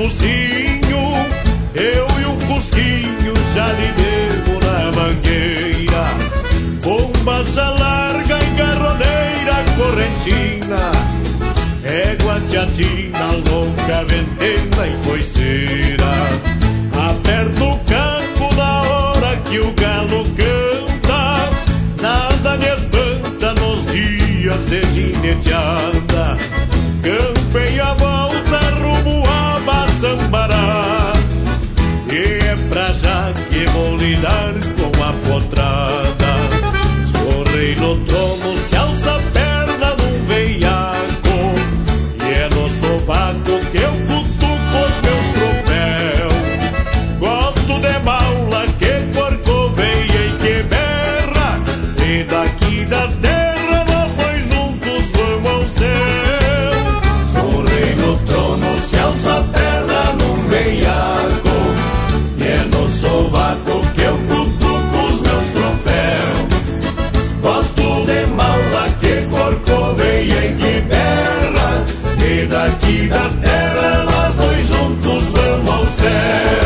mocinho, eu e um cusquinho já lhe devo na mangueira. Bombacha larga, engarroneira, correntina, égua teatina, longa ventena e coiceira. Aperto o campo na hora que o galo canta, nada me espanta nos dias de gineteada. Campei a volta rumo a Baçambará, e é pra já que vou lidar com a potrada. Escorrei no trono, se alça a perna num veiaco, e é no sovaco que eu cutuco os meus troféus. Gosto de maula que corcoveia e que berra, e daqui da terra nós dois juntos vamos ao céu. Escorrei no trono, se alça a perna num veiaco, e é no sovaco que eu cutuco os meus troféus. Gosto de maula que corcoveia e que berra, e daqui da terra nós dois juntos vamos ao céu.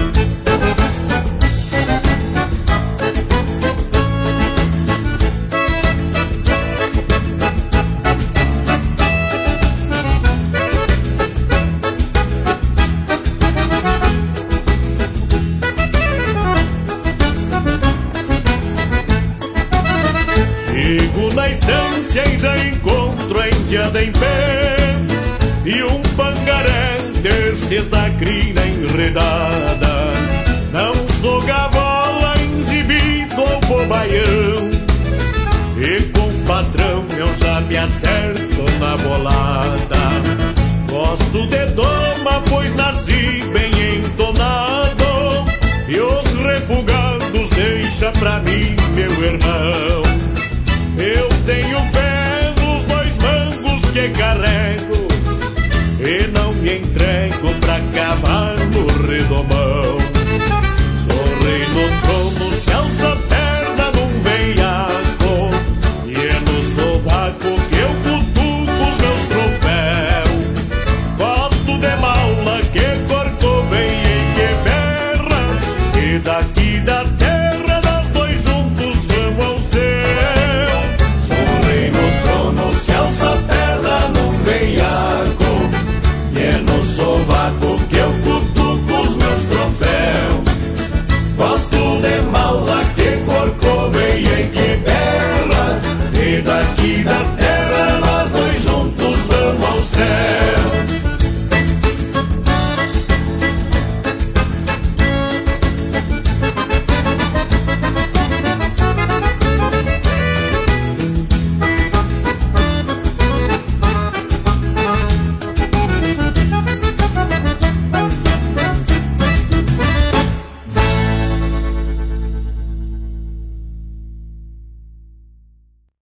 Chego na estância e já encontro a indiada em pé, e um pangaré destes da crina enredada. Não sou gavola, exibido ou bobaião, e com o patrão eu já me acerto na bolada. Gosto de doma, pois nasci bem entonado, e os refugados deixa pra mim, meu irmão. Eu tenho fé nos dois mangos que carrego, e não me entrego pra cavalo